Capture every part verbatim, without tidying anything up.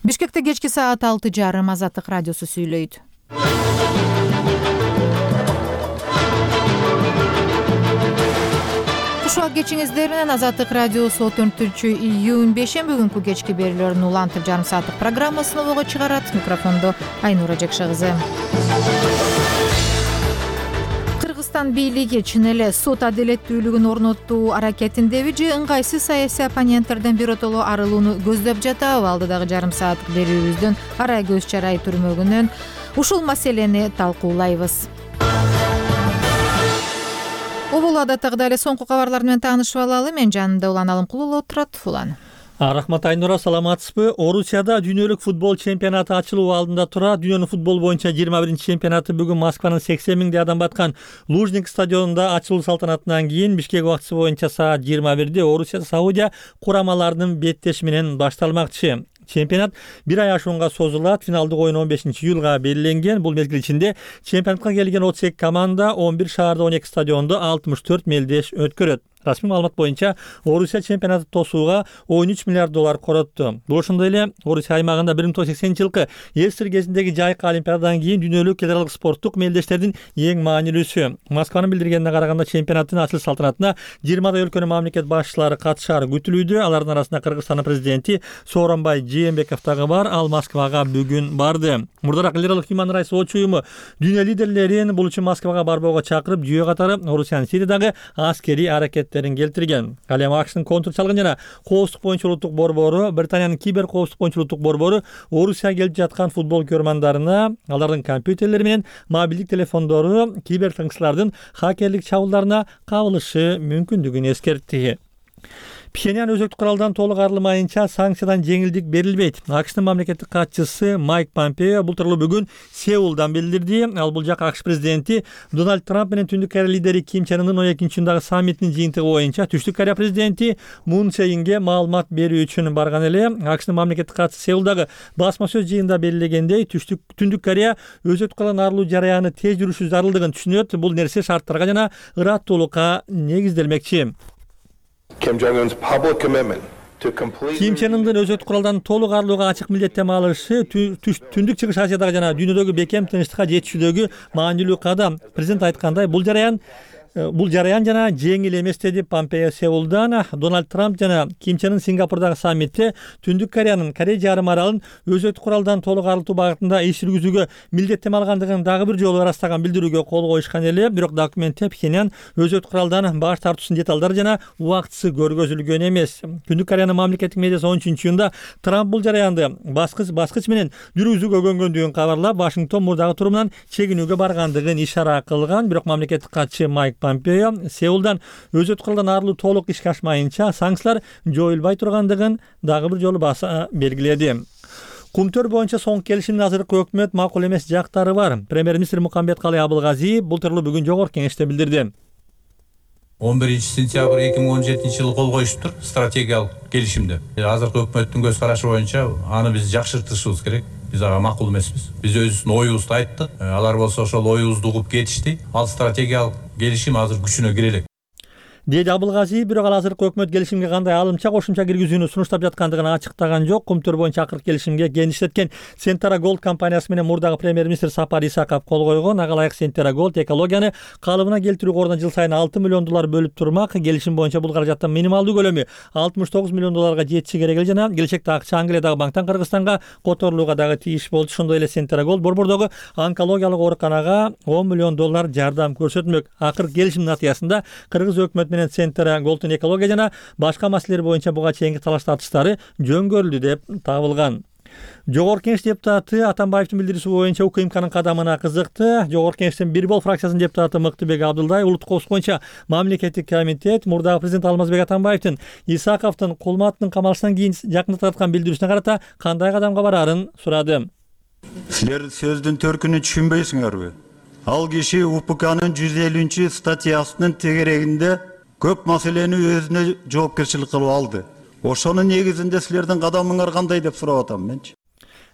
Бишкекте кечки саат алты жарым Азаттык радиосу сүйлөйт. Кушак кечиңиздер менен Азаттык радиосу төртүнчү июнь бешемби күнкү кечки берүүлөрүн улантып жарым сааттык программасын обого чыгарат. Микрофондо Айнура Жакшагызы. Кыргызстан бийлиги чын эле сот адилеттүүлүгүн орноттуу аракетиндеби же ыңгайсыз саясий оппоненттерден биротоло арылууну көздөп жатабы? Алдыдагы жарым сааттык берүүбүздүн ара көз чарай түрмөгүнөн ушул маселени талкуулайбыз. Обол адаттагыдай эле соңку кабарлар менен таанышып алалы. Мен жанында Улан Алымкулова отурат. Улан. Рахмат Айнура, саламатсызбы? Орусияда дүйнөлүк футбол чемпионаты ачылуу алдында тура. Дүйнөнүн футбол боюнча жыйырма биринчи чемпионаты бүгүн Москванын сексен миңдей адам баткан Лужник стадионунда ачылуу салтанатынан кийин Бишкек убактысы боюнча саат жыйырма бирде Орусия Саудия курамаларынын беттеши менен башталмакчы. Чемпионат бир ай ашуунга созулат. Финалдык ойун он бешинчи июлга белгиленген. Бул мезгил ичинде чемпионатка келген отуз эки команда он бир шаарда он эки стадиондо алтымыш төрт мелдеш өткөрөт. Расмий маалымат боюнча Орусия чемпионаты тосууга он үч миллиард доллар коротту. Бул ошондой эле Орусия аймагында бир миң тогуз жүз сексенинчи жылкы Эстер кезиндеги жайкы олимпиададан кийин дүйнөлүк федералдык спорттук мелдештердин эң маанилүүсү. Москванын билдиргенине караганда чемпионаттын ачылыш салтанатына жыйырмадай өлкөнүн мамлекет башчылары катышары күтүлүүдө. Алардын арасында Кыргызстандын президенти Сооронбай Жээнбеков дагы бар. Ал Москвага бүгүн барды. Мурдараак Лидерлык Human Rights Watch уюму дүйнө лидерлерин бул үчүн Москвага барбоого чакырып, жүйө катары Орусиянын Сириядагы аскерий аракеттерин келтирген. Ал эми АКШтын контр чалгын жана коопсуздук боюнча улуттук борбору, Британиянын кибер коопсуздук боюнча улуттук борбору Орусияга келип жаткан футбол көрмандарына алардын компьютерлери менен мобилдик телефондору кибер тыңчылардын хакерлик чабуулдарына кабылышы мүмкүндүгүн эскертти. Пхеньян өзөктүк куралдан толук арылмайынча санкциядан жеңилдик берилбейт. АКШтын мамлекеттик катчысы Майк Помпео бул тууралуу бүгүн Сеулдан билдирди. Ал бул жак АКШ президенти Дональд Трамп менен Түндүк Корея лидери Ким Чен Ындын он экинчи июндагы саммитинин жыйынтыгы боюнча Түштүк Корея президенти Мун Чжэ Инге маалымат берүү үчүн барган эле. АКШтын мамлекеттик катчысы Сеулдагы басма сөз жыйынында белгилегендей, Түштүк Түндүк Корея өзөктүк куралдан арылуу жараяны тез жүрүшү зарылдыгын түшүнөт. Бул нерсе шарттарга жана ыраттуулукка негизделмекчи. Kim Jong-un's public commitment to complete Ким Чен Ындын өзөктүк куралдан толук арылууга ачык милдеттеме алышы Түндүк Чыгыш Азиядагы жана дүйнөдөгү бекем тынчтыкка жетишүүдөгү маанилүү кадам. Президент айткандай, бул жараян Бул жараян жана жеңил эмес деди Помпео Сеулдан. Дональд Трамп жана Ким Чен Ын Сингапурдагы саммитте Түндүк Кореянын Корея жарым аралын өзөктүк куралдан толук арылтуу багытында иш жүргүзүүгө милдеттеме алгандыгын дагы бир жолу ырастаган билдирүүгө кол коюшкан эле. Бирок документте Пхеньян өзөктүк куралдан баш тартуусунун деталдары жана убактысы көргөзүлгөн эмес. Түндүк Кореянын мамлекеттик медиасы он үчүнчү июнда Трамп бул жараянды баскыч баскыч менен жүргүзүүгө көнгөндүгүн кабарлап, Вашингтон мурдагы турумунан чегинүүгө баргандыгын ишара кылган. Бирок мамлекеттик катчы Майк Помпео Сеулдан өзөктүк куралдан арылуу толук ишке ашмайынча санкциялар жоюлбай тургандыгын дагы бир жолу баса белгиледи. Кумтөр боюнча соңку келишимдин азыркы өкмөт макул эмес жактары бар. Премьер-министр Мукамбеткалый Абылгазиев бул тууралуу бүгүн жогорку кеңеште билдирди. он биринчи сентябрь эки миң он жетинчи жылы кол коюшуптур стратегиялык келишимди. Азыркы өкмөттүн көз карашы боюнча аны биз жакшыртышыбыз керек. Биз ага макул эмеспиз. Биз өзүбүздүн оюбузду айттык. Алар болсо ошол оюбузду угуп кетишти. Ал стратегиялык келишим азыр күчүнө кире элек. Деди Абылгазиев, бирок ал азыркы өкмөт келишимге кандай алымча кошумча киргизүүнү сунуштап жаткандыгын ачыктаган жок. Кумтөр боюнча акыркы келишимге кеңиштеткен Сентара Голд компаниясы менен мурдагы премьер-министр Сапар Исаков кол койгон. Ага ылайык Сентара Голд экологияны калыбына келтирүүгө ордон жыл сайын алты миллион доллар бөлүп турмак. Келишим боюнча бул каражаттын минималдуу көлөмү алтымыш тогуз миллион долларга жетиши керек эле жана келечекте акча Англиядагы банктан Кыргызстанга которулууга дагы тийиш болчу. Ошондой эле Сентара Голд борбордогу онкологиялык ооруканага он миллион доллар жардам көрсөтмөк. Акыркы келишимдин натыйжасында Кыргыз өкмөтү менен Сентара Голд экология жана башка маселелер боюнча буга чейинки талаш тартыштары жөнгөрүлдү деп табылган. Жогорку Кеңеш депутаты Атамбаевдин билдирүүсү боюнча УКМКнын кадамына кызыкты. Жогорку Кеңештин бир бол фракциясынын депутаты Мыктыбек Абдылдай улуттук коопсуздук боюнча мамлекеттик комитет мурдагы президент Алмазбек Атамбаевдин Исаковдун Кулматтын камалышынан кийин жакында тарткан билдирүүсүнө карата кандай кадамга барарын сурады. Силер сөздүн төркүнүн түшүнбөйсүңөрбү? Ал киши УПКнын жүз элүүнчү статьясынын тегерегинде көп маселени өзүнө жоопкерчилик кылып алды. Ошонун негизинде силердин кадамыңар кандай деп сурап атам менчи.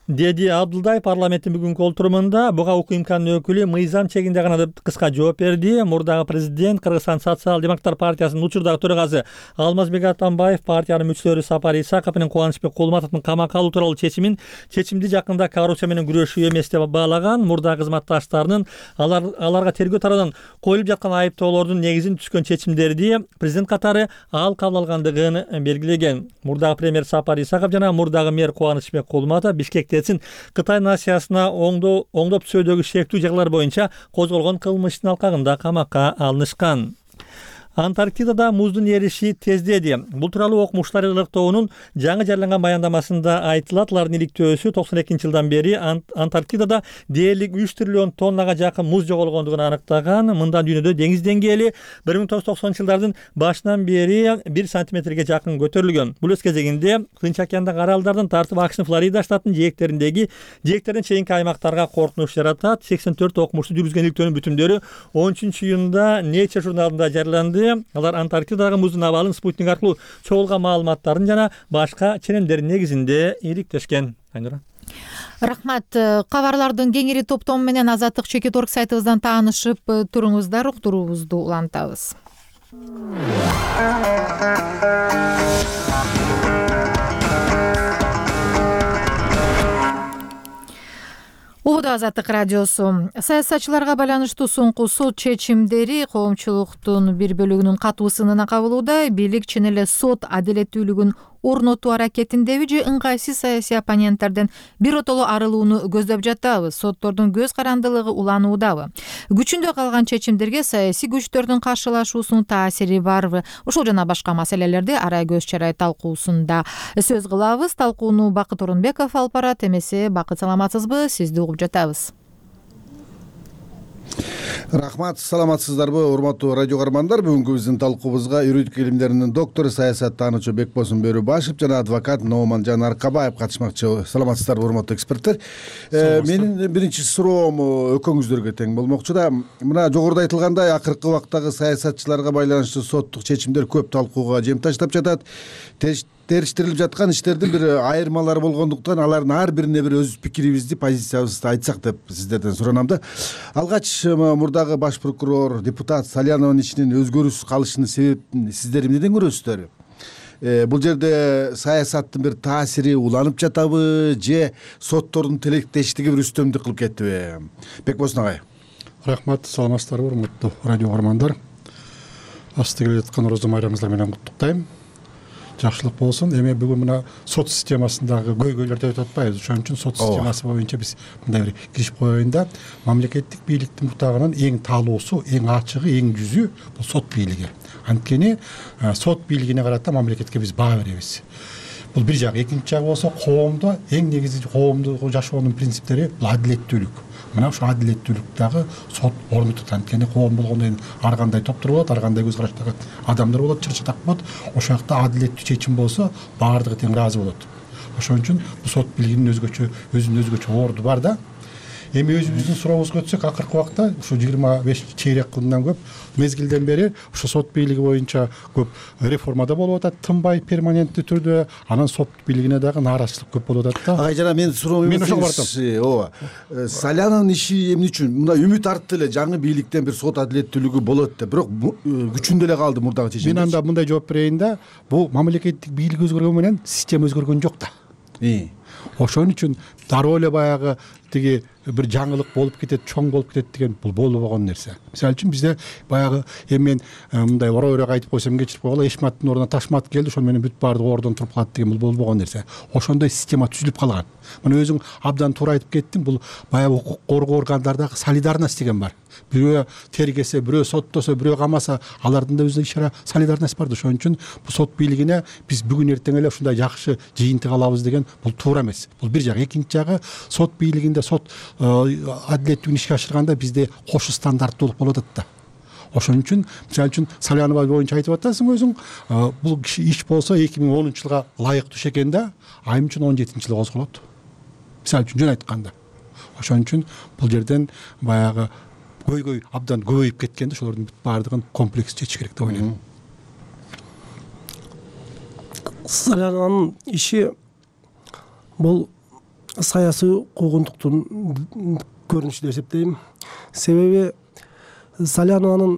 деди Абдулдай парламенттин бүгүнкү отурумунда. Буга укук имканынын өкүлү мыйзам чегинде гана деп кыска жооп берди. Мурдагы президент Кыргызстан социал-демократтар партиясынын учурдагы төрагасы Алмазбек Атамбаев партиянын мүчөлөрү Сапар Исаков менен Кубанычбек Кулматовдун камакка алуу тууралуу чечимин чечимди жакында коррупция менен күрөшүү эмес деп баалаган. Мурдагы кызматташтарынын алар аларга тергөө тарабынан коюлуп жаткан айыптоолордун негизин түшкөн чечимдерди президент катары ал кабыл алгандыгын белгилеген. Мурдагы премьер Сапар Исаков жана мурдагы мэр Кубанычбек Кулматов Бишкекте Кытай нациясына оңдоп түзүүдөгү шектүү жагдайлар боюнча козголгон кылмыштын алкагында камакка алынышкан. Антарктидада муздун эриши тездеди. Бул тууралуу окумуштар иликтоонун жаңы жарыяланган баяндамасында айтылат. Алардын иликтөөсү токсон экинчи жылдан бери Антарктидада дээрлик үч триллион тоннага жакын муз жоголгондугун аныктаган. Мындан дүйнөдө деңиз деңгээли бир миң тогуз жүз токсонунчу жылдардын башынан бери бир сантиметрге жакын көтөрүлгөн. Бул өз кезегинде Тынч океандагы аралдардын тартып АКШтын Флорида штатынын жээктериндеги жээктерден чейинки аймактарга коркунуч жаратат. сексен төрт окумушту жүргүзгөн иликтөөнүн бүтүмдөрү он үчүнчү июнда Nature журналында жарыяланды. Алар Антарктидадагы муздун абалын спутник аркылуу чогулган маалыматтарын жана башка ченемдердин негизинде иликтешкен. Айнура. Рахмат. Кабарлардын кеңири топтому менен Азаттык чекит орг сайтыбыздан таанышып туруңуздар. Уктуруубузду улантабыз. Ууда Азаттык радиосу. Саясатчыларга байланыштуу соңку сот чечимдери коомчулуктун бир бөлүгүнүн катуу сынына кабылууда. Бийлик чын эле сот адилеттүүлүгүн орнотуу аракетиндеби же ыңгайсыз саясий оппоненттерден биротоло арылууну көздөп жатабы? Соттордун көз карандылыгы улануудабы? Күчүндө калган чечимдерге саясий күчтөрдүн каршылашуусунун таасири барбы? Ушул жана башка маселелерди ара көз чарай талкуусунда сөз кылабыз. Талкууну Бакыт Орунбеков алып барат. Эмесе Бакыт, саламатсызбы? Сизди угуп жатабыз. Рахмат, саламатсыздарбы, урматтуу радио каармандар. Бүгүнкү биздин талкуубузга юридика илимдеринин доктору, саясаттануучу Бекбосун Бөрүбашев жана адвокат Нооманжан Аркабаев катышмакчы. Саламатсыздарбы, урматтуу эксперттер. Менин биринчи суроом экөөңүздөргө тең болмокчу да. Мына жогоруда айтылгандай, акыркы убактагы саясатчыларга байланыштуу соттук чечимдер көп талкууга жем таштап жатат. Териштирилип жаткан иштердин бир айырмалары болгондуктан алардын ар бирине бир өз пикирибизди, позициябызды айтсак деп сиздерден суранам да. Алгач мурдагы баш прокурор депутат Салянованын ишинин өзгөрүүсүз калышынын себебин сиздер эмнеден көрөсүздөр? Бул жерде саясаттын бир таасири уланып жатабы же соттордун тилектештиги бир үстөмдүк кылып кеттиби? Бекбосун агай. Рахмат, саламатсыздарбы, урматтуу радио каармандар. Асты келе жаткан орозо майрамыңыздар менен куттуктайм. Жакшылык болсун. Эми бүгүн мына сот системасындагы көйгөйлөрдү өтүп атпайбыз. Ошон үчүн сот системасы боюнча биз мындай бир киришип коеюн да. Мамлекеттик бийликтин бутагынын эң таалуусу, эң ачыгы, эң жүзү бул сот бийлиги. Анткени сот бийлигине карата мамлекетке биз баа беребиз. Бул бир жак. Экинчи жагы болсо коомдо эң негизги коомдук жашоонун принциптери бул адилеттүүлүк. Мына ушул адилеттүүлүк дагы сот орнотот. Анткени коом болгондон кийин ар кандай топтор болот, ар кандай көз караштагы адамдар болот, чыр-чатак болот. Ошол жакта адилеттүү чечим болсо баардыгы тең ыраазы болот. Ошон үчүн бул сот бийлигинин өзгөчө өзүнүн өзгөчө орду бар да. Эми өзүбүздүн сурообузга өтсөк, акыркы убакта ушу жыйырма беш чейрек кылымдан көп мезгилден бери ушу сот бийлиги боюнча көп реформада болуп атат, тынбай перманенттүү түрдө. Анан сот бийлигине дагы нааразычылык көп болуп атат да. Агай жана мен суроо мен ошого бардым. Ооба. Салянанын иши эмне үчүн мындай үмүт артты эле жаңы бийликтен бир сот адилеттүүлүгү болот деп, бирок күчүндө эле калды мурдагы чечим. Мен анда мындай жооп берейин да. Бул мамлекеттик бийлик өзгөргөн менен система өзгөргөн жок да. Ошон үчүн дароо эле баягы тиги бир жаңылык болуп кетет, чоң болуп кетет деген бул болбогон нерсе. Мисалы үчүн бизде баягы эми мен мындай орой-орой айтып койсом кечирип койгула, Эшматтын ордуна Ташмат келди, ошол менен бүт баардыгы ордон туруп калат деген бул болбогон нерсе. Ошондой система түзүлүп калган. Мына өзүң абдан туура айтып кеттиң, бул баягы укук коргоо органдарындагы солидарность деген бар. Бирөө тергесе, бирөө соттосо, бирөө камаса, алардын да өзүнүн ишара солидарность бар. Ошон үчүн бул сот бийлигине биз бүгүн эртең эле ушундай жакшы жыйынтык алабыз деген бул туура эмес. Бул бир жак. Экинчи жагы, сот бийлигинде сот адилеттүүлүгүн ишке ашырганда бизде кошу стандарттуулук болуп атат да. Ошон үчүн мисалы үчүн Салянова боюнча айтып атасың өзүң, бул иш болсо эки миң онунчу жылга ылайык түшө экен да, айым үчүн он жетинчи жылы козголот. Мисалы үчүн жөн айтканда. Ошон үчүн бул жерден баягы көйгөй абдан көбөйүп кеткен да, ошолордун баардыгын комплекс чечиш керек деп ойлойм. Салянанын иши бул саясий куугунтуктун көрүнүшү деп эсептейм. Себеби Салянованын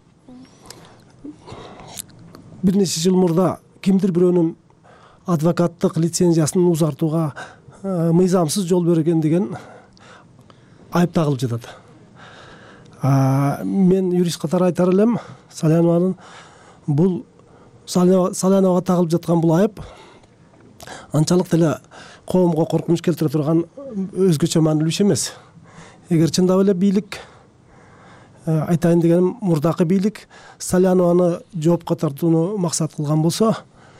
бир нече жыл мурда кимдир бирөөнүн адвокаттык лицензиясын узартууга мыйзамсыз жол берген деген айып тагылып жатат. Мен юрист катары айтар элем, Салянованын бул Саляновага тагылып жаткан бул айып анчалык деле коомго коркунуч келтире турган өзгөчө маанилүү иш эмес. Эгер чындап эле бийлик, айтайын дегеним, мурдакы бийлик Салянованы жоопко тартууну максат кылган болсо,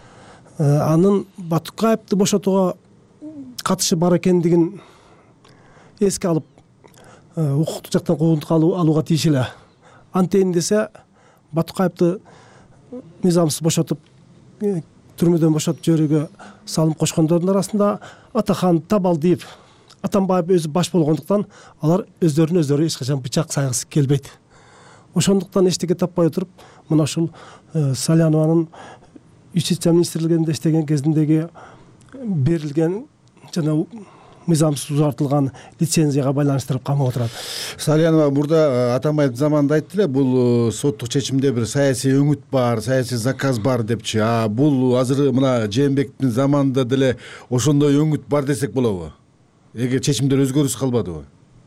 анын Батукаевди бошотууга катышы бар экендигин эске алып, укуктук жактан куугунтук алууга тийиш эле. Антейин десе, Батукаевди мыйзамсыз бошотуп, түрмөдөн бошотуп жиберүүгө салым кошкондордун арасында Атахан, Табалдиев, Атамбаев өзү баш болгондуктан алар өздөрүнө өздөрү эч качан бычак сайгысы келбейт. Ошондуктан эчтеке таппай отуруп, мына ушул Салянованын Юстиция министрлигинде иштеген кезиндеги берилген жана мыйзамсыз узартылган лицензияга байланыштырып камап отурат. Салянова мурда Атамбаев заманында айтты эле, бул соттук чечимде бир саясий өңүт бар, саясий заказ бар депчи. А бул азыр мына Жээнбековдун заманында деле ошондой өңүт бар десек болобу? Эгер чечимдер өзгөрүш калбадыбы?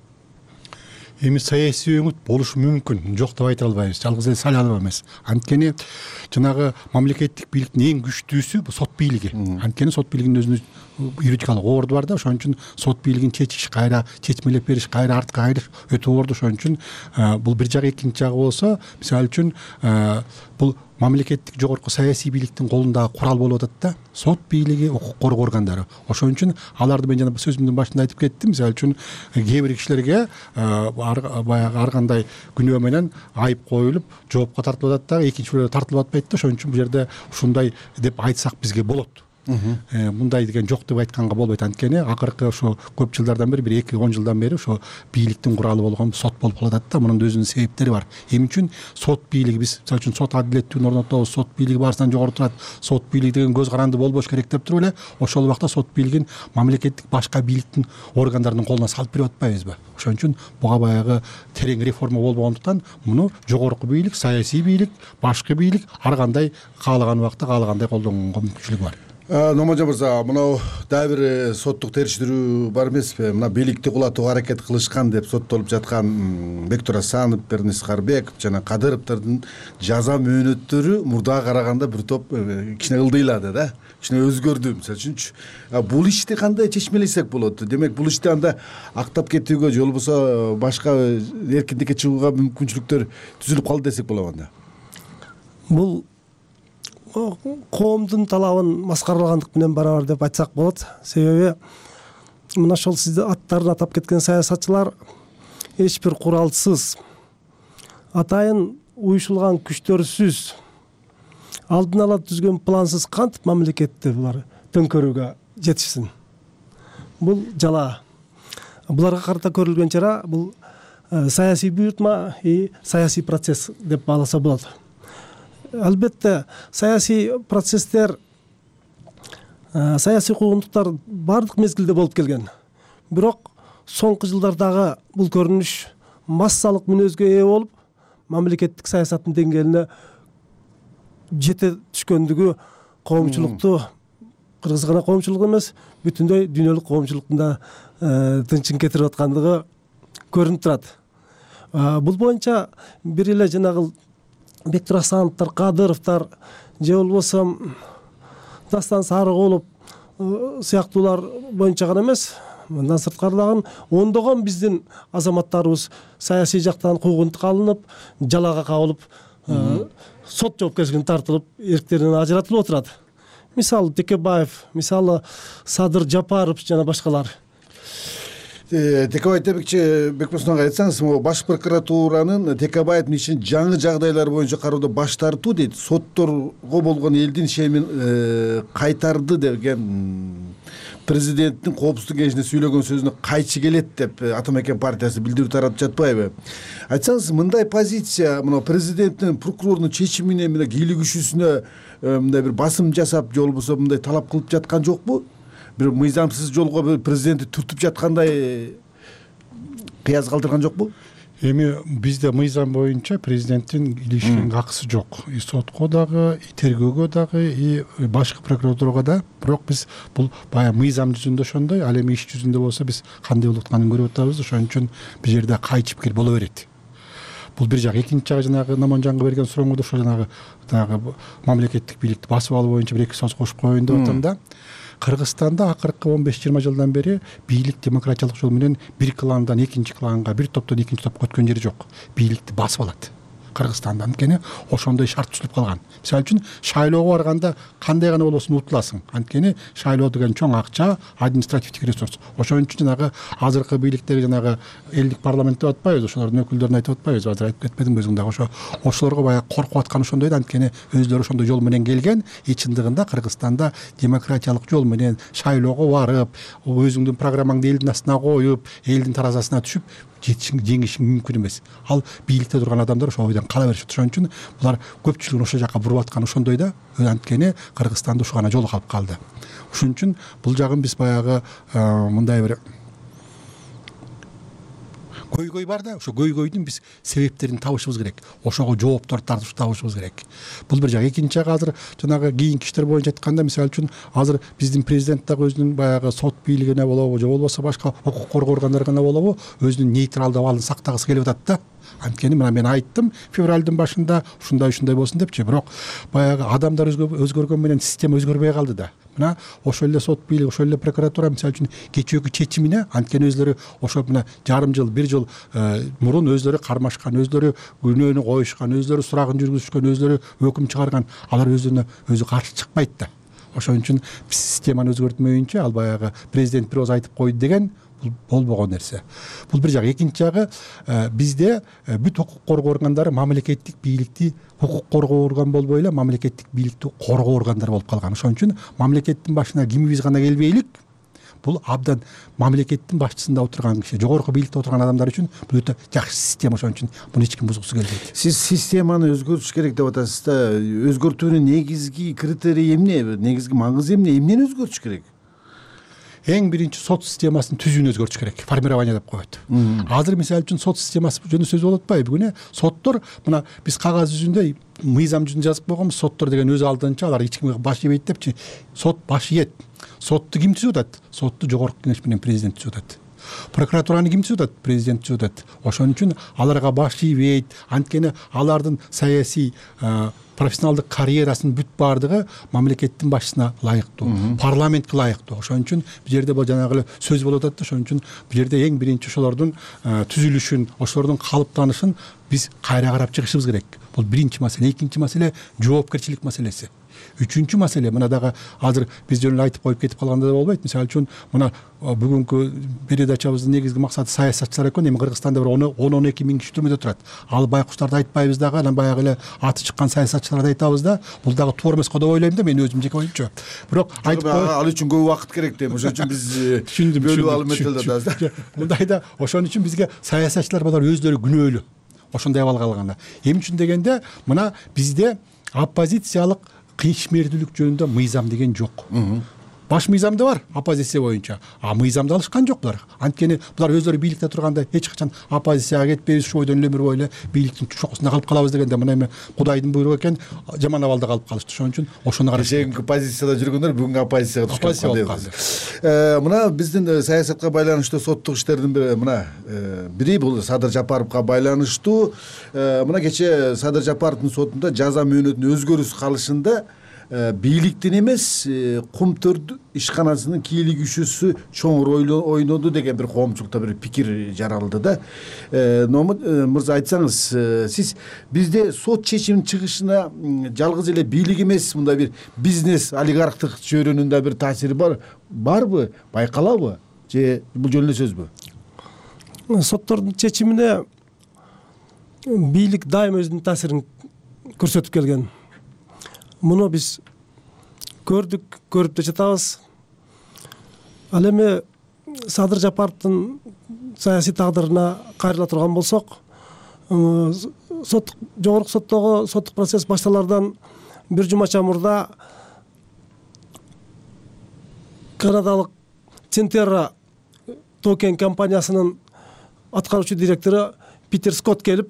Эми саясий өңүт болушу мүмкүн, жок деп айта албайбыз. Жалгыз эле Салянова эмес. Анткени жанагы мамлекеттик бийликтин эң күчтүүсү бул сот бийлиги. Анткени сот бийлигинин өзүнүн юридикалык орду бар да, ошон үчүн сот бийлигин чечиш, кайра чечмелеп бериш, кайра артка кайрыш өтө орду. Ошон үчүн бул бир жагы, экинчи жагы болсо, мисалы үчүн бул мамлекеттик жогорку саясий бийликтин колундагы курал болуп атат да, сот бийлиги, укук коргоо органдары. Ошон үчүн аларды мен жана сөзүмдүн башында айтып кеттим. Мисалы үчүн кээ бир кишилерге баягы ар кандай күнөө менен айып коюлуп, жоопко тартылып атат дагы, экинчи бирөө тартылып атпайт да. Ошон үчүн бул жерде ушундай деп айтсак бизге болот. Мындай деген жок деп айтканга болбойт. Анткени акыркы ошо көп жылдардан бери, бир эки он жылдан бери ошо бийликтин куралы болгон сот болуп калат да. Мунун өзүнүн себептери бар. Эмне үчүн сот бийлиги, биз мисалы үчүн сот адилеттүүлүгүн орнотобуз, сот бийлиги баарысынан жогору турат, сот бийлиги деген көз каранды болбош керек деп туруп эле, ошол убакта сот бийлигин мамлекеттик башка бийликтин органдарынын колуна салып берип атпайбызбы? Ошон үчүн буга баягы терең реформа болбогондуктан муну жогорку бийлик, саясий бийлик, башкы бийлик ар кандай каалаган убакта каалагандай колдонгонго мүмкүнчүлүгү бар. Номажан мырза, мынау дагы бир соттук териштирүү бар эмеспи? Мына бийликти кулатууга аракет кылышкан деп соттолуп жаткан Бектур Асанов, Бердинес Карбеков жана Кадыровдордун жаза мөөнөттөрү мурдага караганда бир топ кичине ылдыйлады да, кичине өзгөрдү. Мисалы үчүнчү, бул ишти кандай чечмелесек болот? Демек, бул ишти анда актап кетүүгө, же болбосо башка эркиндикке чыгууга мүмкүнчүлүктөр түзүлүп калды десек болобу анда? Бул коомдун талабын маскаралагандык менен барабар деп айтсак болот. Себеби мына ошол сизди аттарын атап кеткен саясатчылар эч бир куралсыз, атайын уюшулган күчтөрсүз, алдын ала түзгөн плансыз кантип мамлекетти булар төңкөрүүгө жетишсин? Бул жала. Буларга карата көрүлгөн чара бул саясий буйртма и саясий процесс деп бааласа болот. Албетте, саясий процесстер, саясий куугунтуктар бардык мезгилде болуп келген. Бирок соңку жылдардагы бул көрүнүш массалык мүнөзгө ээ болуп, мамлекеттик саясаттын деңгээлине жете түшкөндүгү коомчулукту, кыргыз гана коомчулук эмес, бүтүндөй дүйнөлүк коомчулуктун да тынчын кетирип аткандыгы көрүнүп турат. Бул боюнча бир эле жанагы Бектур Асановдор, Кадыровдор, же болбосо Дастан Сарыгулов сыяктуулар боюнча гана эмес, мындан сырткары дагы ондогон биздин азаматтарыбыз саясий жактан куугунтук алынып, жалага кабылып, сот жоопкерчилигине тартылып, эрктеринен ажыратылып отурат. Мисалы Текебаев, мисалы Садыр Жапаров жана башкалар. Текебаев демекчи, Бекбосун ага айтсаңыз, баш прокуратуранын Текебаевдин ишин жаңы жагдайлар боюнча кароодо баш тартуу дейт, сотторго болгон элдин ишеним кайтарды деген президенттин коопсуздук кеңешинде сүйлөгөн сөзүнө кайчы келет деп Атамекен партиясы билдирүү таратып жатпайбы? Айтсаңыз, мындай позиция мына президенттин прокурордун чечимине, мына кийлигишүүсүнө мындай бир басым жасап, же болбосо мындай талап кылып жаткан жокпу? бир мыйзамсыз жолго бир президентти түртүп жаткандай кыяз калтырган жокпу? Эми бизде мыйзам боюнча президенттин илишкен акысы жок. И сотко дагы, и тергөөгө дагы, и башкы прокуратурага да. Бирок биз бул баягы мыйзам жүзүндө ошондой, ал эми иш жүзүндө болсо биз кандай болуп атканын көрүп атабыз. Ошон үчүн бул жерде кайчы пикир боло берет. Бул бир жак. Экинчи жагы жанагы Номонжанга берген сурооңдо ошо жанагы жанагы мамлекеттик бийликти басып алуу боюнча бир эки сөз кошуп коеюн деп атам да. Кыргызстанда акыркы он беш жыйырма жылдан бери бийлик демократиялык жол менен бир кландан экинчи кланга, бир топтон экинчи топко өткөн жери жок. Бийликти басып алат. Кыргызстанда анткени ошондой шарт түзүлүп калган. Мисалы үчүн шайлоого барганда кандай гана болбосун утуласың. Анткени шайлоо деген чоң акча, административдик ресурс. Ошон үчүн жанагы азыркы бийликтеги жанагы элдик парламент деп атпайбыз, ошолордун өкүлдөрүн айтып атпайбыз. Азыр айтып кетпедиңби өзүң дагы ошо ошолорго баягы коркуп аткан ошондой да, анткени өзлөрү ошондой жол менен келген. И чындыгында Кыргызстанда демократиялык жол менен шайлоого барып, өзүңдүн программаңды элдин астына коюп, элдин таразасына түшүп жеңишиң мүмкүн эмес. Ал бийликте турган адамдар ошо ойдон кала беришет. Ошон үчүн булар көпчүлүгүн ошо жака буруп аткан ошондой да, анткени Кыргызстанда ушул гана жол калып калды. Ошон үчүн бул жагын биз баягы мындай бир көйгөй бар да, ошо көйгөйдүн биз себептерин табышыбыз керек. Ошого жооптор табышыбыз керек. Бул бир жак. Экинчи жагы азыр жанагы кийинки иштер боюнча айтканда, мисалы үчүн азыр биздин президент дагы өзүнүн баягы сот бийлигине болобу, же болбосо башка укук коргоо органдарына болобу, өзүнүн нейтралдык абалын сактагысы келип атат да. Анткени мына мен айттым февралдын башында ушундай ушундай болсун депчи, бирок баягы адамдар өзгөргөн менен система өзгөрбөй калды да. Мына ошол эле сот бийлиги, ошол эле прокуратура мисалы үчүн кечээкү чечимине, анткени өзлөрү ошо мына жарым жыл, бир жыл мурун өзлөрү кармашкан, өзлөрү күнөөнү коюшкан, өзлөрү сурагын жүргүзүшкөн, өзлөрү өкүм чыгарган, алар өзүнө өзү каршы чыкпайт да. Ошон үчүн системаны өзгөртмөйүнчө ал баягы президент бир ооз айтып койду деген болбогон нерсе. Бул бир жак. Экинчи жагы бизде бүт укук коргоо органдары мамлекеттик бийликти укук коргоо орган болбой эле мамлекеттик бийликти коргоо органдары болуп калган. Ошон үчүн мамлекеттин башына кимибиз гана келбейлик, бул абдан мамлекеттин башчысында отурган киши, жогорку бийликте отурган адамдар үчүн бул өтө жакшы система. Ошон үчүн муну эч ким бузгусу келбейт. Сиз системаны өзгөртүш керек деп атасыз да. Өзгөртүүнүн негизги критерийи эмне? Негизги маңызы эмне? Эмнени өзгөртүш керек? Эң биринчи сот системасын түзүүнү өзгөртүш керек. Формирование деп коет. Азыр мисалы үчүн сот системасы жөнүндө сөз болуп атпайбы? Бүгүн соттор мына биз кагаз жүзүндө, мыйзам жүзүндө жазып койгонбуз, соттор деген өз алдынча алар эч кимге баш ийбейт депчи. Сот баш ийет. Сотту ким түзүп атат? Сотту жогорку кеңеш менен президент түзүп атат. Прокуратураны ким түзүп атат? Президент түзүп атат. Ошон үчүн аларга баш ийбейт. Анткени алардын саясий профессионалдык карьерасын бүт баардыгы мамлекеттин башчысына ылайыктуу, парламентке ылайыктуу. Ошон үчүн бул жерде бул жанагы сөз болуп атат да. Ошон үчүн бул жерде эң биринчи ошолордун түзүлүшүн, ошолордун калыптанышын биз кайра карап чыгышыбыз керек. Бул биринчи маселе. Экинчи маселе жоопкерчилик маселеси. Үчүнчү маселе мына дагы азыр биз жөн эле айтып коюп кетип калганда да болбойт. Мисалы үчүн мына бүгүнкү передачабыздын негизги максаты саясатчылар экен. Эми Кыргызстанда бир он он эки миң киши түрмөдө турат. Ал байкуштарды айтпайбыз дагы, анан баягы эле аты чыккан саясатчыларды айтабыз да. Бул дагы туура эмес го деп ойлойм да, мен өзүм жеке оюмча. Бирок айтып ал үчүн көп убакыт керек дейм. Ошон үчүн биз түшүндүм, бөлүп алып метелдебиз да. Мындай да, ошон үчүн бизге саясатчылар балар өзлөрү күнөөлүү. Ошондой абалга алганда. Эмне үчүн дегенде, мына бизде оппозициялык ишмердүүлүк жөнүндө мыйзам деген жок. Баш мыйзамда бар оппозиция боюнча, а мыйзамды алышкан жок булар. Анткени булар өзлөрү бийликте турганда эч качан оппозицияга кетпейбиз, ушу ойдон эле өмүр бою эле бийликтин чокусунда калып калабыз дегенде, мына эми Кудайдын буйругу экен, жаман абалда калып калышты. Ошон үчүн ошону караш. Кечээки оппозицияда жүргөндөр бүгүнкү оппозицияга түшкөн. Мына биздин саясатка байланыштуу соттук иштердин бири мына бири бул Садыр Жапаровго байланыштуу. Мына кечээ Садыр Жапаровдун сотунда жаза мөөнөтүнө өзгөрүш калышында бийликтин эмес, Кумтөр ишканасынын кийлик күчүсү чоң роль ойноду деген бир коомчулукта бир пикир жаралды да. Номут мырза, айтсаңыз, сиз бизде сот чечиминин чыгышына жалгыз эле бийлик эмес, мындай бир бизнес, олигархтык чөйрөнүн да бир таасири бар барбы, байкалабы, же бул жөн эле сөзбү? Соттордун чечимине бийлик дайым өзүнүн таасирин көрсөтүп келген. Муну биз көрдүк, көрүп да жатабыз. Ал эми Садыр Жапаровдун саясий тагдырына кайрыла турган болсок, сот жогорку соттогу соттук процесс башталардан бир жумача мурда канадалык Центерра токен компаниясынын аткаруучу директору Питер Скотт келип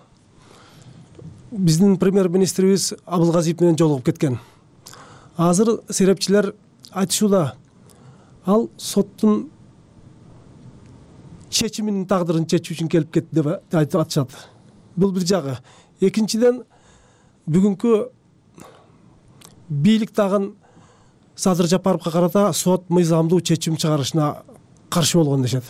биздин премьер-министрибиз Абылгазиев менен жолугуп кеткен. Азыр серепчилер айтышууда ал соттун чечиминин тагдырын чечүү үчүн келип кетти деп айтып атышат. Бул бир жагы. Экинчиден бүгүнкү бийлик дагы Садыр Жапаровго карата сот мыйзамдуу чечим чыгарышына каршы болгон дешет.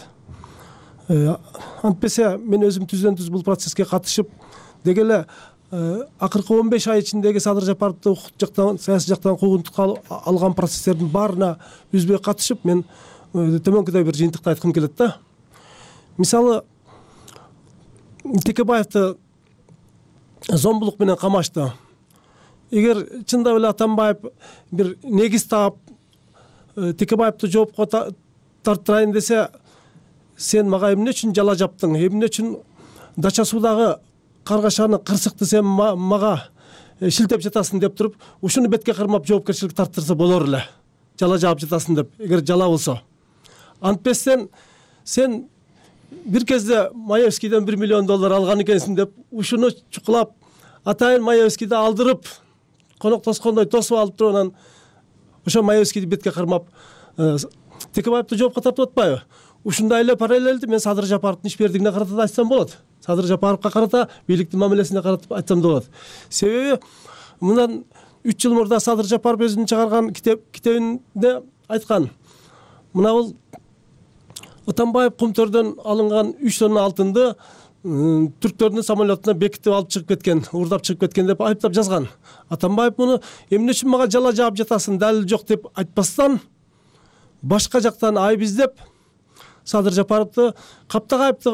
Антпесе мен өзүм түздөн түз бул процесске катышып деги эле акыркы он беш ай ичиндеги Садыр Жапаровду укук жактан, саясий жактан куугунтукка алган процесстердин баарына үзбөй катышып, мен төмөнкүдөй бир жыйынтыкты айткым келет да. Мисалы, Текебаевди зомбулук менен камашты. Эгер чындап эле Атамбаев бир негиз таап Текебаевди жоопко тарттырайын десе, сен мага эмне үчүн жала жаптың, эмне үчүн Дача суудагы каргашаны кырсыкты сен мага шилтеп жатасың деп туруп, ушуну бетке кармап жоопкерчилик тарттырса болор эле. Жала жаап жатасың деп, эгер жала болсо. Антпестен сен бир кезде Маевскийден бир миллион доллар алган экенсиң деп, ушуну чукулап, атайын Маевскийди алдырып, конок тоскондой тосуп алып туруп, анан ошо Маевскийди бетке кармап Текебаевди жоопко тартып атпайбы? Ушундай эле параллелди мен Садыр Жапаровдун ишбердигине карата да айтсам болот. Садыр Жапаровго карата бийликтин мамилесине карата айтсам да болот. Себеби мындан үч жыл мурда Садыр Жапаров өзүнүн чыгарган китебинде айткан. Мына бул Атамбаев Кумтөрдөн алынган үч тонна алтынды түрктөрдүн самолетуна бекитип алып чыгып кеткен, уурдап чыгып кеткен деп айыптап жазган. Атамбаев муну эмне үчүн мага жала жаап жатасың, далил жок деп айтпастан, башка жактан айып издеп Садыр Жапаровду Каптагаевди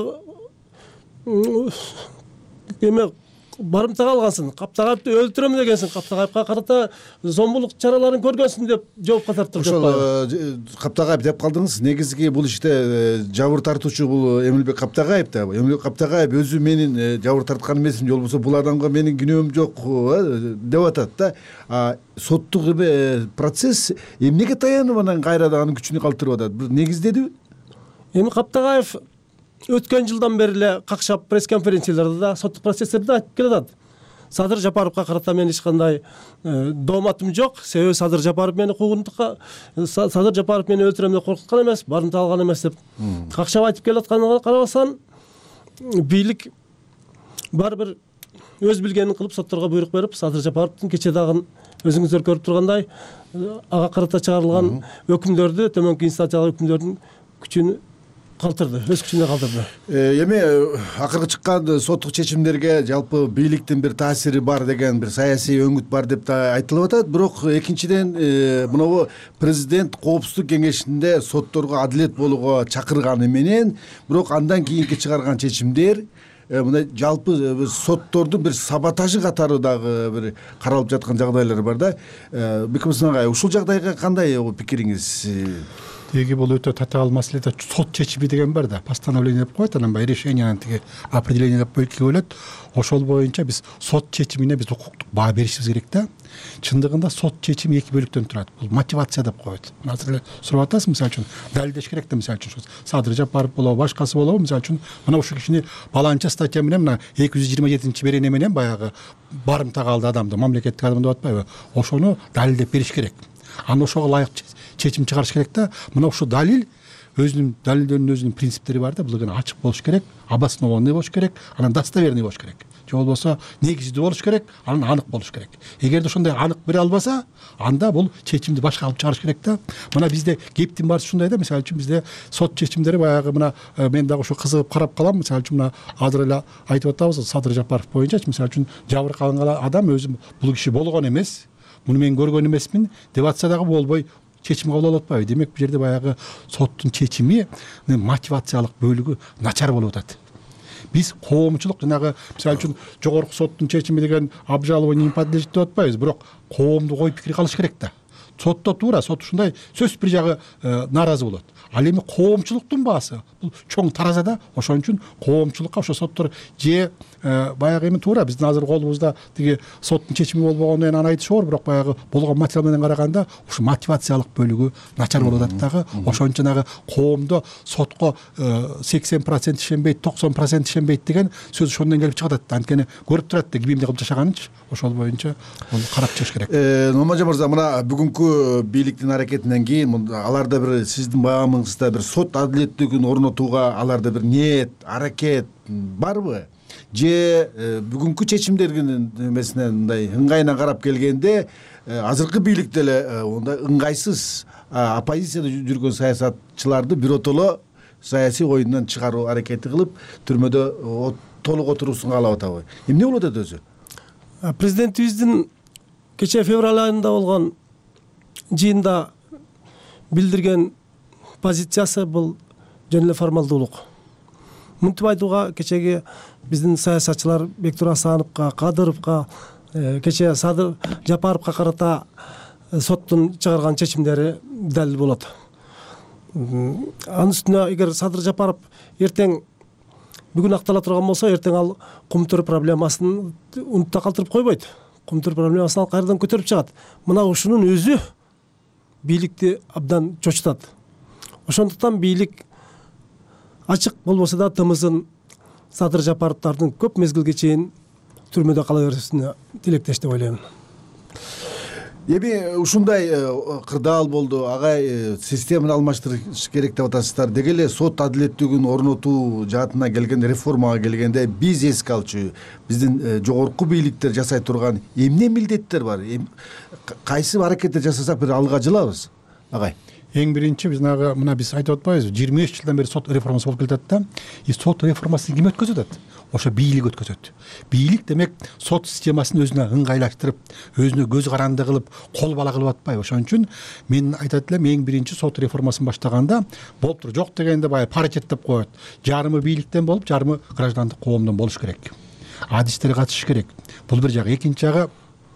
эме барымтага алгансың, Каптагаевди өлтүрөм дегенсиң, Каптагаевга карата зомбулук чараларын көргөнсүң деп жоопко тартып жатпайбы? Ошол Каптагаев деп калдыңыз. Негизги бул иште жабыр тартуучу бул Эмилбек Каптагаев да. Эмилбек Каптагаев өзү менин жабыр тарткан эмесмин, же болбосо бул адамга менин күнөөм жок деп атат да. Соттук процесс эмнеге таянып анан кайра да анын күчүн калтырып атат? Бир негиздедиби? Эми Каптагаев өткөн жылдан бери эле какшап пресс-конференцияларда да, соттук процесстерде айтып келатат. Садыр Жапаровга карата мен эч кандай дооматым жок. Себеби Садыр Жапаров мени куугунтукка, Садыр Жапаров мени өлтүрөм деп коркуткан эмес, барымта алган эмес деп какшап айтып келатканына карабастан, бийлик бар бир өз билгенин кылып сотторго буйрук берип, Садыр Жапаровдун кече дагы өзүңүздөр көрүп тургандай ага карата чыгарылган өкүмдөрдү, төмөнкү инстанциялык өкүмдөрдүн күчүн калтырды, өз күчүнө калтырды. Эми акыркы чыккан соттук чечимдерге жалпы бийликтин бир таасири бар деген бир саясий өңүт бар деп да айтылып атат. Бирок экинчиден мынабу президент коопсуздук кеңешинде сотторго адилет болууга чакырганы менен, бирок андан кийинки чыгарган чечимдер мына жалпы соттордун бир саботажы катары дагы бир каралып жаткан жагдайлар бар да. Бекмырза агай, ушул жагдайга кандай пикириңиз? Теги бул өтө татаал маселеде сот чечими деген бар да, постановление деп коет, анан баягы решение тиги определение деп коет. Ошол боюнча биз сот чечимине биз укуктук баа беришибиз керек да. Чындыгында сот чечими эки бөлүктөн турат. Бул мотивация деп коет. Азыр эле сурап атасыз, мисалы үчүн далилдеш керек да, мисалы үчүн Садыр Жапаров болобу, башкасы болобу, мисалы үчүн мына ушул кишини баланча статья менен мына эки жүз жыйырма жетинчи берене менен баягы барымтага алды адамды, мамлекеттик адам деп атпайбы? Ошону далилдеп бериш керек. Аны ошого ылайык чечим чыгарыш керек да. Мына ушул далил өзүнүн далилдеринин өзүнүн принциптери бар да. Бул гана ачык болуш керек, обоснованный болуш керек, анан достоверный болуш керек. Же болбосо негиздүү болуш керек, анан анык болуш керек. Эгерде ошондой анык бере албаса, анда бул чечимди башка алып чыгарыш керек да. Мына бизде кептин баары ушундай да. Мисалы үчүн бизде сот чечимдери баягы мына мен дагы ушу кызыгып карап калам. Мисалы үчүн мына азыр эле айтып атабыз, Садыр Жапаров боюнча мисалы үчүн жабыр кылынган адам өзү бул киши болгон эмес, муну мен көргөн эмесмин деп атса дагы болбой чечим кабыл алып атпайбы. Демек бул жерде баягы соттун чечими мотивациялык бөлүгү начар болуп атат. Биз коомчулук жанагы мисалы үчүн жогорку соттун чечими деген обжалованию не подлежит деп атпайбыз, бирок коомду ой пикир калыш керек да. сотто туура сот ушундай сөзсүз бир жагы нааразы болот. Ал эми коомчулуктун баасы бул чоң таразада, ошон үчүн коомчулукка ошо соттор же баягы эми туура биздин азыр колубузда тиги соттун чечими болбогону менен аны айтышы оор, бирок баягы болгон материал менен караганда ушу мотивациялык бөлүгү начар болуп атат дагы. Ошон үчүн жанагы коомдо сотко сексен процент ишенбейт, токсон процент ишенбейт деген сөз ошондон келип чыгат. Анткени көрүп турат да кимде кылып жашаганынчы. Ошол боюнча бул карап чыгыш керек. Номажан мырза, мына бүгүнкү бийликтин аракетинен кийин аларда бир сиздин баамыңызда бир сот адилеттүүлүгүн орнотууга аларда бир ниет, аракет барбы? Же бүгүнкү чечимдердин эмесинен мындай ыңгайына карап келгенде азыркы бийлик деле мындай ыңгайсыз оппозицияда жүргөн саясатчыларды биротоло саясий оюндан чыгаруу аракети кылып түрмөдө толук отуруусун каалап атабы? Эмне болуп атат өзү? Президентибиздин кечээ февраль айында болгон жыйында билдирген позициясы бул жөн эле формалдуулук. Мынтип айтууга, кечеги биздин саясатчылар Бектур Асановго, Кадыровго, кечээ Садыр Жапаровго карата соттун чыгарган чечимдери далил болот. Анын үстүнө эгер Садыр Жапаров эртең бүгүн актала турган болсо, эртең ал Кумтөр проблемасын унутта калтырып койбойт. Кумтөр проблемасын ал кайрадан көтөрүп чыгат. Мына ушунун өзү бийликти абдан чочутат. Ошондуктан бийлик ачык болбосо да тымызын Садыр Жапаровдардын көп мезгилге чейин түрмөдө кала берүүсүнө тилектеш деп ойлойм. Эми ушундай кырдаал болду, агай системаны алмаштырыш керек деп атасыздар. Деги эле сот адилеттүүлүгүн орнотуу жаатына келген, реформага келгенде биз эске алчу, биздин жогорку бийликтер жасай турган эмне милдеттер бар? Кайсы аракеттер жасасак бир алга жылабыз, агай? Эң биринчи биз мына биз айтып атпайбызбы, жыйырма үч жылдан бери сот реформасы болуп келатат да. И сот реформасын ким өткөзүп атат? Ошо бийлик өткөзөт. Бийлик демек сот системасын өзүнө ыңгайлаштырып, өзүнө көз каранды кылып, кол бала кылып атпайбы. Ошон үчүн мен айтат элем, эң биринчи сот реформасын баштаганда болуптур. Жок дегенде баягы паритет деп коет. Жарымы бийликтен болуп, жарымы граждандык коомдон болуш керек. Адистер катышыш керек. Бул бир жагы. Экинчи жагы,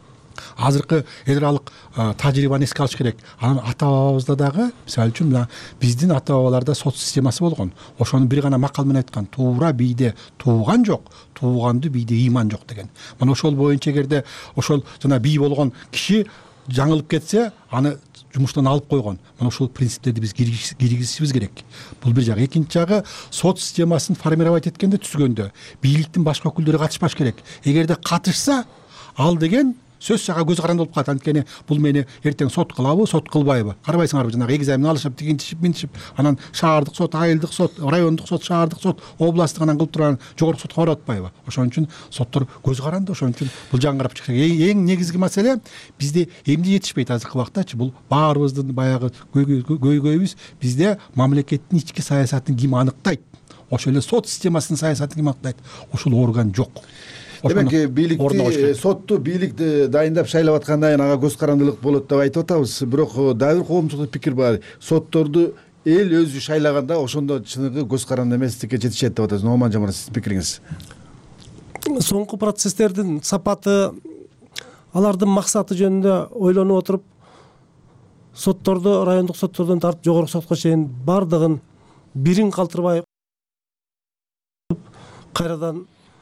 азыркы эл аралык тажрыйбаны эске алыш керек. Анан ата бабабызда дагы, мисалы үчүн мына биздин ата бабаларда сот системасы болгон. Ошону бир гана макал менен айткан: туура бийде тууган жок, тууганды бийде ыйман жок деген. Мына ошол боюнча эгерде ошол жана бий болгон киши жаңылып кетсе, аны жумуштан алып койгон. Мына ошол принциптерди биз киргизишибиз керек. Бул бир жагы. Экинчи жагы, сот системасын формировать эткенде, түзгөндө бийликтин башка өкүлдөрү катышпаш керек. Эгерде катышса, ал деген сөз сага көз каранды болуп калат. Анткени бул мени эртең сот кылабы, сот кылбайбы? Карабайсыңарбы, жанагы экзамен алышып, тигинтишип, минтишип, анан шаардык сот, айылдык сот, райондук сот, шаардык сот, областтык анан кылып турган жогорку сотко барып атпайбы? Ошон үчүн соттор көз каранды. Ошон үчүн бул жагын карап чыгыш керек. Эң негизги маселе бизде эмне жетишпейт азыркы убактачы? Бул баарыбыздын баягы көйгөйүбүз, бизде мамлекеттин ички саясатын ким аныктайт? Ошол эле сот системасынын саясатын ким аныктайт? Ошол орган жок. Демек бийликти, сотту бийликти дайындап шайлап аткандан кийин ага көз карандылык болот деп айтып атабыз. Бирок дагы бир коомчулук пикир бар. Сотторду эл өзү шайлаганда ошондо чыныгы көз каранды эместикке жетишет деп атасыз. Номанжан мырза, сиздин пикириңиз? Соңку процесстердин сапаты, алардын максаты жөнүндө ойлонуп отуруп, сотторду райондук соттордон тартып жогорку сотко чейин бардыгын бирин калтырбай кайрадан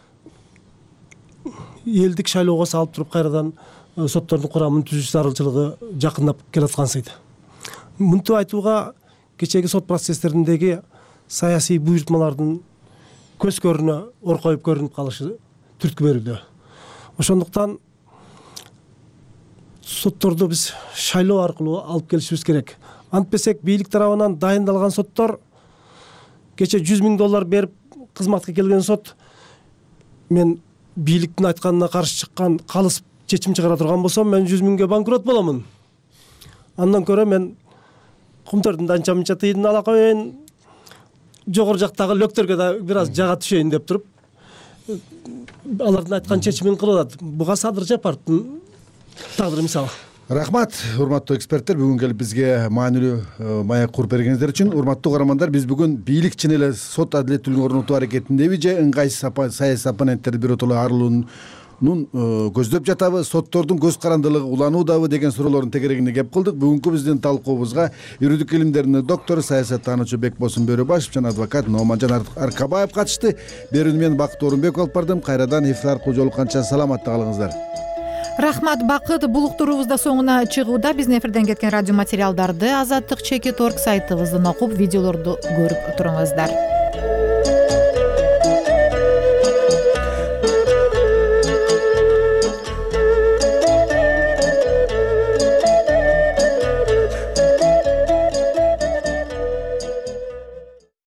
элдик шайлоого салып туруп, кайрадан соттордун курамын түзүш зарылчылыгы жакындап келаткансыйды. Мынтип айтууга, кечеги сот процесстериндеги саясий буйртмалардын көз көрүнө оркоюп көрүнүп калышы түрткү берүүдө. Ошондуктан сотторду биз шайлоо аркылуу алып келишибиз керек. Антпесек, бийлик тарабынан дайындалган соттор, кече жүз миң доллар берип кызматка келген сот, мен бийликтин айтканына каршы чыккан калыс чечим чыгара турган болсом, мен жүз миңге банкрот боломун. Андан көрө мен Кумтөрдүн данча мынча тыйын ала коеюн, жогору жактагы лөктөргө да бир аз жага түшөйүн деп туруп, алардын айткан чечимин кылып атат. Буга Садыр Жапаровдун тагдыры мисалы. Рахмат, урматтуу эксперттер, бүгүн келип бизге маанилүү маек куруп бергениңиздер үчүн. Урматтуу каармандар, биз бүгүн бийлик чын эле сот адилеттүүлүгүн орнотуу аракетиндеби же ыңгайсыз саясий оппоненттерди биротоло арылуунун көздөп жатабы, соттордун көз карандылыгы улануудабы деген суроолордун тегерегине кеп кылдык. Бүгүнкү биздин талкуубузга юридик илимдеринин доктору, саясаттануучу Бекбосун Бөрөбашев жана адвокат Номанжан Аркабаев катышты. Берүүнү мен Бакыт Орунбеков алып бардым. Кайрадан эфир аркылуу жолукканча саламатта калыңыздар. Рахмат Бакыт. Бул уктуруубуз да соңуна чыгууда. Биздин эфирден кеткен радио материалдарды азаттык чекит точка орг сайтыбыздан окуп, видеолорду көрүп туруңуздар.